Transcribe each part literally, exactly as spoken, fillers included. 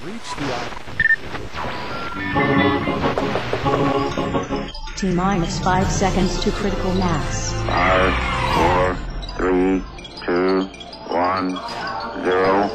reached the T minus five seconds to critical mass. Five, four, three, two, one, zero.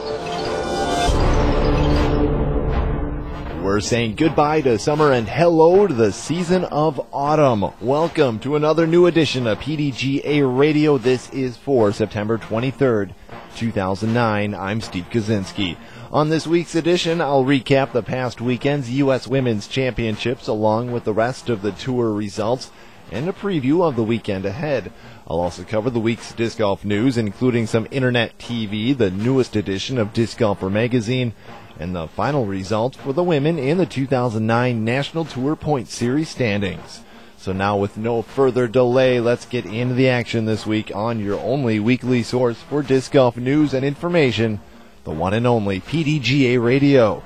We're saying goodbye to summer and hello to the season of autumn. Welcome to another new edition of P D G A Radio. This is for September twenty-third, two thousand nine. I'm Steve Kaczynski. On this week's edition, I'll recap the past weekend's U S Women's Championships along with the rest of the tour results and a preview of the weekend ahead. I'll also cover the week's disc golf news, including some internet T V, the newest edition of Disc Golfer magazine, and the final results for the women in the two thousand nine National Tour Point Series standings. So now with no further delay, let's get into the action this week on your only weekly source for disc golf news and information, the one and only P D G A Radio.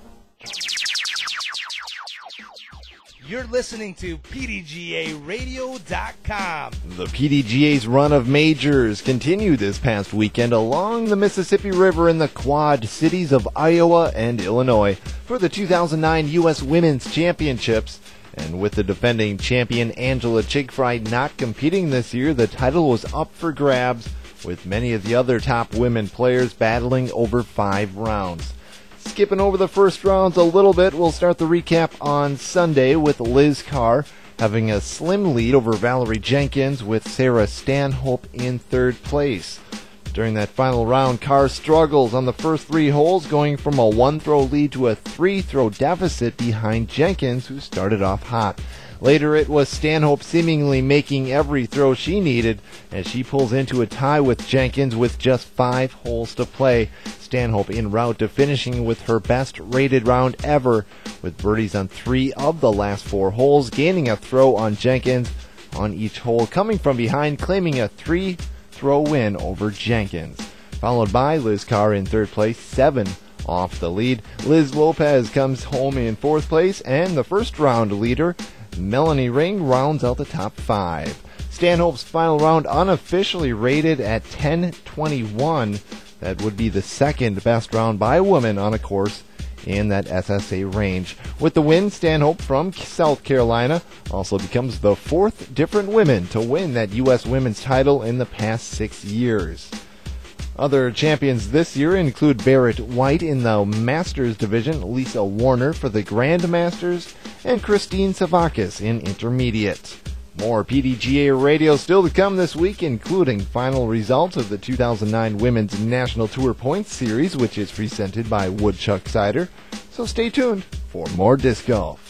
You're listening to P D G A radio dot com. The P D G A's run of majors continued this past weekend along the Mississippi River in the Quad Cities of Iowa and Illinois for the two thousand nine U S Women's Championships. And with the defending champion Angela Chigfry not competing this year, the title was up for grabs, with many of the other top women players battling over five rounds. Skipping over the first rounds a little bit, we'll start the recap on Sunday with Liz Carr having a slim lead over Valerie Jenkins, with Sarah Stanhope in third place. During that final round, Carr struggles on the first three holes, going from a one-throw lead to a three-throw deficit behind Jenkins, who started off hot. Later, it was Stanhope seemingly making every throw she needed as she pulls into a tie with Jenkins with just five holes to play. Stanhope en route to finishing with her best rated round ever, with birdies on three of the last four holes, gaining a throw on Jenkins on each hole, coming from behind, claiming a three-throw win over Jenkins. Followed by Liz Carr in third place, seven off the lead. Liz Lopez comes home in fourth place, and the first round leader, Melanie Ring, rounds out the top five. Stanhope's final round unofficially rated at ten twenty-one. That would be the second best round by a woman on a course in that S S A range. With the win, Stanhope from South Carolina also becomes the fourth different women to win that U S women's title in the past six years. Other champions this year include Barrett White in the Masters division, Lisa Warner for the Grandmasters, and Christine Savakis in Intermediate. More P D G A Radio still to come this week, including final results of the two thousand nine Women's National Tour Points Series, which is presented by Woodchuck Cider. So stay tuned for more disc golf.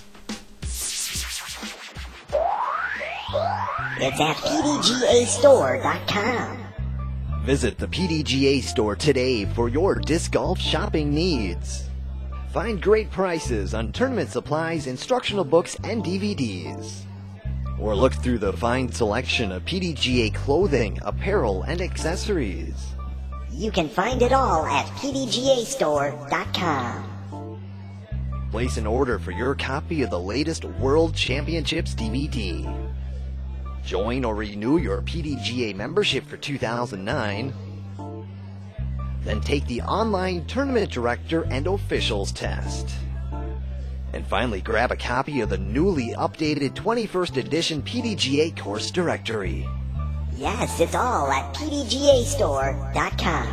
It's at P D G A store dot com. Visit the P D G A store today for your disc golf shopping needs. Find great prices on tournament supplies, instructional books, and D V Ds. Or look through the fine selection of P D G A clothing, apparel, and accessories. You can find it all at P D G A store dot com. Place an order for your copy of the latest World Championships D V D. Join or renew your P D G A membership for two thousand nine. Then take the online tournament director and officials test. And finally, grab a copy of the newly updated twenty-first edition P D G A course directory. Yes, it's all at P D G A store dot com.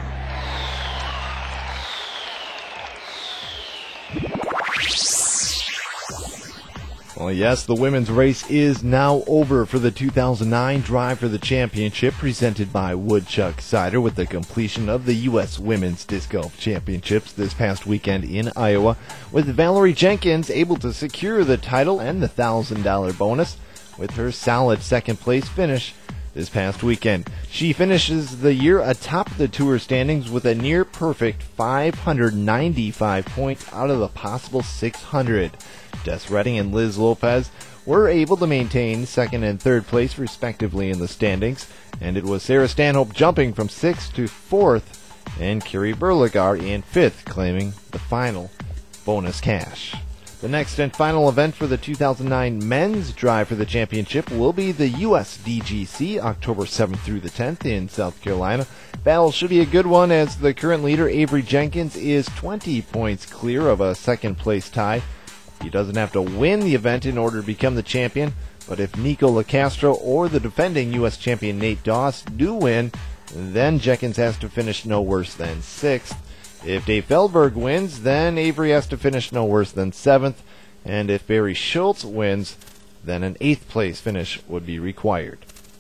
Well, yes, the women's race is now over for the two thousand nine Drive for the Championship, presented by Woodchuck Cider, with the completion of the U S Women's Disc Golf Championships this past weekend in Iowa, with Valerie Jenkins able to secure the title and the one thousand dollars bonus with her solid second-place finish this past weekend. She finishes the year atop the tour standings with a near-perfect five hundred ninety-five points out of the possible six hundred. Des Redding and Liz Lopez were able to maintain second and third place respectively in the standings, and it was Sarah Stanhope jumping from sixth to fourth, and Carrie Berligar in fifth, claiming the final bonus cash. The next and final event for the two thousand nine Men's Drive for the Championship will be the U S D G C, October seventh through the tenth in South Carolina. Battle should be a good one as the current leader, Avery Jenkins, is twenty points clear of a second-place tie. He doesn't have to win the event in order to become the champion, but if Nico LaCastro or the defending U S champion Nate Doss do win, then Jenkins has to finish no worse than sixth. If Dave Feldberg wins, then Avery has to finish no worse than seventh, and if Barry Schultz wins, then an eighth place finish would be required.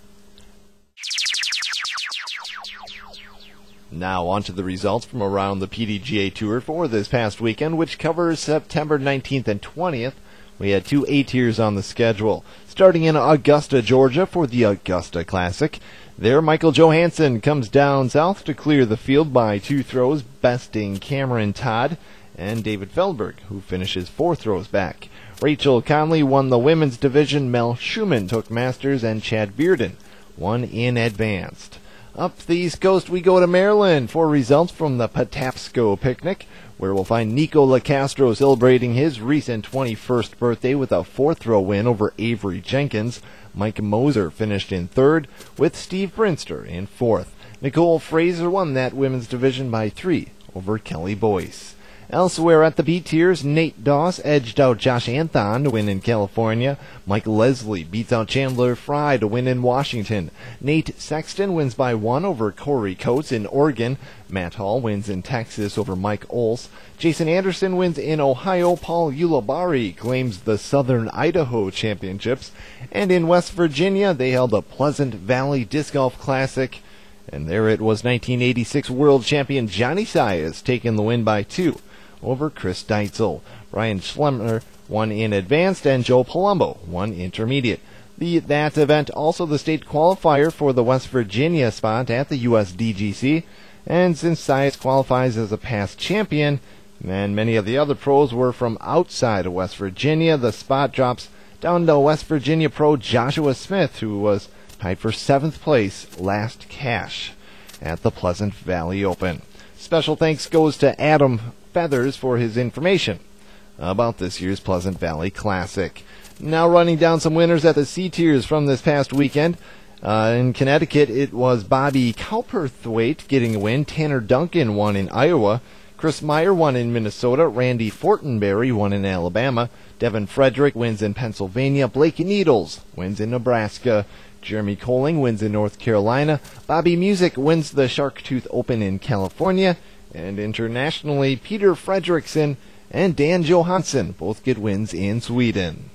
Now on to the results from around the P D G A Tour for this past weekend, which covers September nineteenth and twentieth. We had two A-tiers on the schedule. Starting in Augusta, Georgia for the Augusta Classic. There, Michael Johansson comes down south to clear the field by two throws, besting Cameron Todd and David Feldberg, who finishes four throws back. Rachel Conley won the women's division. Mel Schumann took Masters, and Chad Bearden won in Advanced. Up the East Coast, we go to Maryland for results from the Patapsco Picnic, where we'll find Nico LaCastro celebrating his recent twenty-first birthday with a fourth-row win over Avery Jenkins. Mike Moser finished in third, with Steve Brinster in fourth. Nicole Fraser won that women's division by three over Kelly Boyce. Elsewhere at the B-tiers, Nate Doss edged out Josh Anthon to win in California. Mike Leslie beats out Chandler Fry to win in Washington. Nate Sexton wins by one over Corey Coates in Oregon. Matt Hall wins in Texas over Mike Ols. Jason Anderson wins in Ohio. Paul Ulibarri claims the Southern Idaho Championships. And in West Virginia, they held a Pleasant Valley Disc Golf Classic. And there it was nineteen eighty-six world champion Johnny Saez taking the win by two over Chris Deitzel. Brian Schlemmer won in Advanced, and Joe Palumbo won Intermediate. The, that event also the state qualifier for the West Virginia spot at the U S D G C. And since Saez qualifies as a past champion, and many of the other pros were from outside of West Virginia, the spot drops down to West Virginia pro Joshua Smith, who was tied for seventh place last cash at the Pleasant Valley Open. Special thanks goes to Adam Feathers for his information about this year's Pleasant Valley Classic. Now running down some winners at the C-tiers from this past weekend. Uh, in Connecticut, it was Bobby Cowperthwaite getting a win. Tanner Duncan won in Iowa. Chris Meyer won in Minnesota. Randy Fortenberry won in Alabama. Devin Frederick wins in Pennsylvania. Blake Needles wins in Nebraska. Jeremy Colling wins in North Carolina. Bobby Music wins the Sharktooth Open in California. And internationally, Peter Fredriksson and Dan Johansson both get wins in Sweden.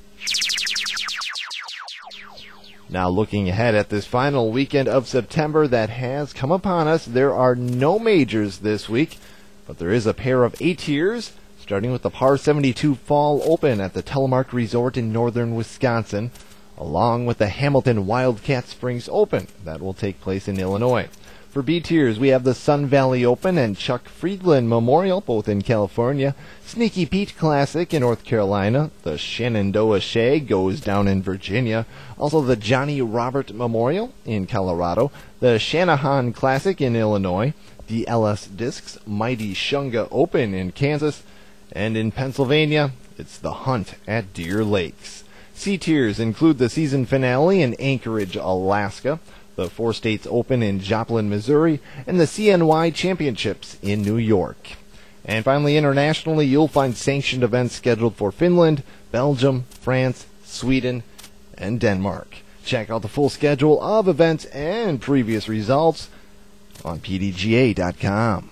Now looking ahead at this final weekend of September that has come upon us, there are no majors this week, but there is a pair of A-tiers, starting with the Par seventy-two Fall Open at the Telemark Resort in northern Wisconsin, along with the Hamilton Wildcat Springs Open that will take place in Illinois. For B-tiers, we have the Sun Valley Open and Chuck Friedland Memorial, both in California. Sneaky Pete Classic in North Carolina. The Shenandoah Shag goes down in Virginia. Also the Johnny Robert Memorial in Colorado. The Shanahan Classic in Illinois. The L S Discs Mighty Shunga Open in Kansas. And in Pennsylvania, it's the Hunt at Deer Lakes. C-tiers include the season finale in Anchorage, Alaska, the Four States Open in Joplin, Missouri, and the C N Y Championships in New York. And finally, internationally, you'll find sanctioned events scheduled for Finland, Belgium, France, Sweden, and Denmark. Check out the full schedule of events and previous results on P D G A dot com.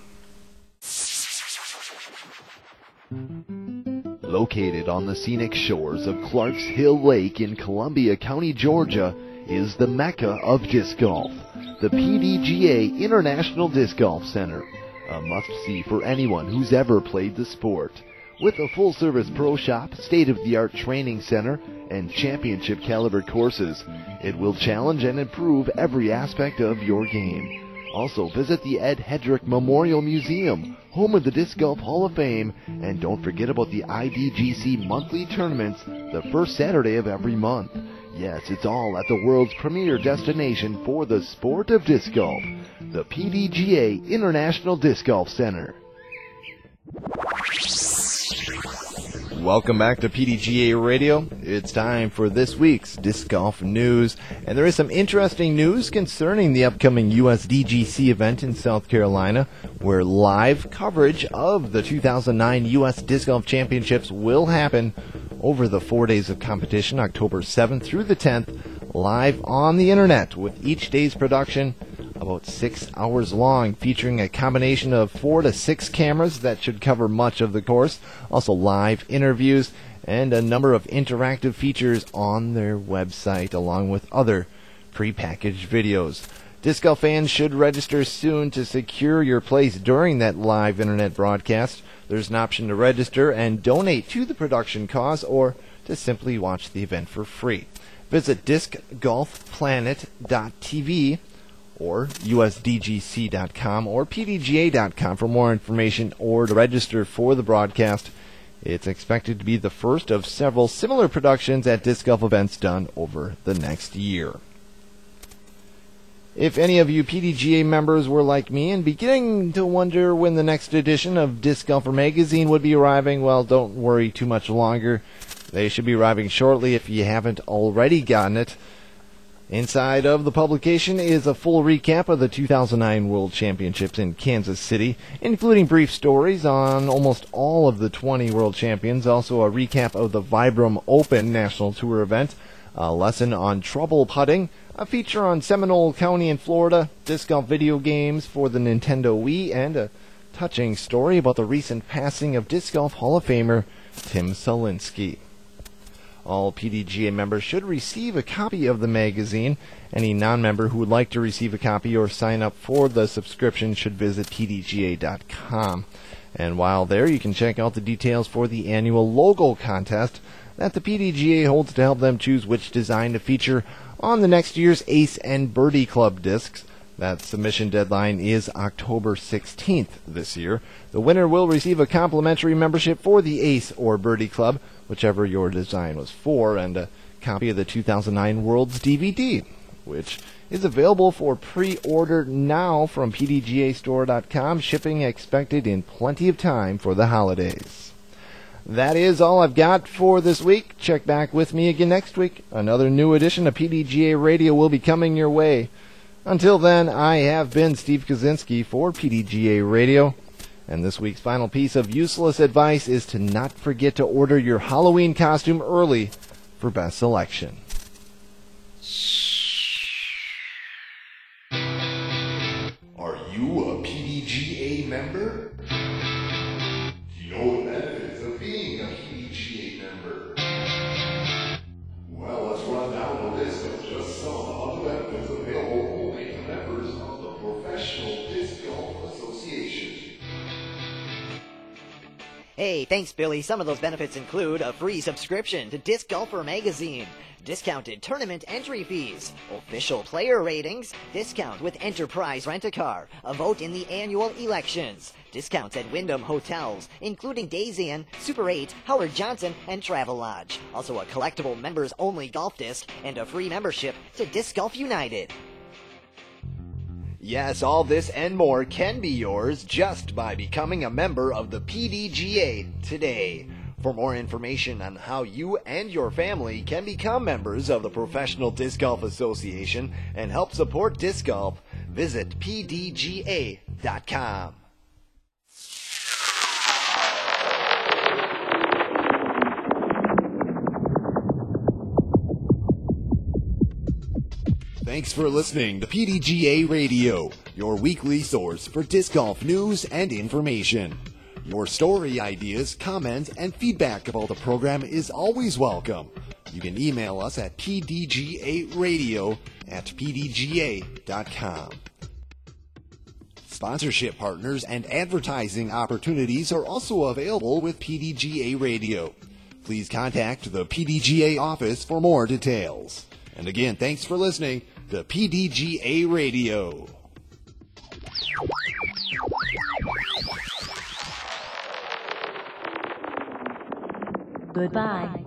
Located on the scenic shores of Clarks Hill Lake in Columbia County, Georgia, is the Mecca of Disc Golf, the P D G A International Disc Golf Center, a must-see for anyone who's ever played the sport. With a full-service pro shop, state-of-the-art training center, and championship-caliber courses, it will challenge and improve every aspect of your game. Also, visit the Ed Hedrick Memorial Museum, home of the Disc Golf Hall of Fame, and don't forget about the I D G C monthly tournaments the first Saturday of every month. Yes, it's all at the world's premier destination for the sport of disc golf, the P D G A International Disc Golf Center. Welcome back to P D G A Radio. It's time for this week's Disc Golf News, and there is some interesting news concerning the upcoming U S D G C event in South Carolina, where live coverage of the two thousand nine U S Disc Golf Championships will happen over the four days of competition, October seventh through the tenth, live on the internet, with each day's production about six hours long, featuring a combination of four to six cameras that should cover much of the course, also live interviews, and a number of interactive features on their website, along with other prepackaged videos. Disc golf fans should register soon to secure your place during that live internet broadcast. There's an option to register and donate to the production cause, or to simply watch the event for free. Visit disc golf planet dot t v or U S D G C dot com or P D G A dot com for more information or to register for the broadcast. It's expected to be the first of several similar productions at disc golf events done over the next year. If any of you P D G A members were like me and beginning to wonder when the next edition of Disc Golfer magazine would be arriving, well, don't worry too much longer. They should be arriving shortly if you haven't already gotten it. Inside of the publication is a full recap of the two thousand nine World Championships in Kansas City, including brief stories on almost all of the twenty World Champions, also a recap of the Vibram Open National Tour event, a lesson on trouble putting, a feature on Seminole County in Florida, disc golf video games for the Nintendo Wii, and a touching story about the recent passing of Disc Golf Hall of Famer Tim Selinsky. All P D G A members should receive a copy of the magazine. Any non-member who would like to receive a copy or sign up for the subscription should visit P D G A dot com. And while there, you can check out the details for the annual logo contest that the P D G A holds to help them choose which design to feature on the next year's Ace and Birdie Club discs. That submission deadline is October sixteenth this year. The winner will receive a complimentary membership for the Ace or Birdie Club, whichever your design was for, and a copy of the two thousand nine Worlds D V D, which is available for pre-order now from P D G A store dot com, shipping expected in plenty of time for the holidays. That is all I've got for this week. Check back with me again next week. Another new edition of P D G A Radio will be coming your way. Until then, I have been Steve Kaczynski for P D G A Radio, and this week's final piece of useless advice is to not forget to order your Halloween costume early for best selection. Are you a P D G A member? Do you know the benefits of being a P D G A member? Well, let's run down the list of just some of the benefits available only to members of the Professional Disc Golf Association. Hey, thanks, Billy. Some of those benefits include a free subscription to Disc Golfer magazine, discounted tournament entry fees, official player ratings, discount with Enterprise Rent-A-Car, a vote in the annual elections, discounts at Wyndham Hotels, including Days Inn, Super eight, Howard Johnson, and Travel Lodge. Also a collectible members-only golf disc and a free membership to Disc Golf United. Yes, all this and more can be yours just by becoming a member of the P D G A today. For more information on how you and your family can become members of the Professional Disc Golf Association and help support disc golf, visit P D G A dot com. Thanks for listening to P D G A Radio, your weekly source for disc golf news and information. Your story ideas, comments, and feedback about the program is always welcome. You can email us at P D G A radio at P D G A dot com. Sponsorship partners and advertising opportunities are also available with P D G A Radio. Please contact the P D G A office for more details. And again, thanks for listening to P D G A Radio. Goodbye.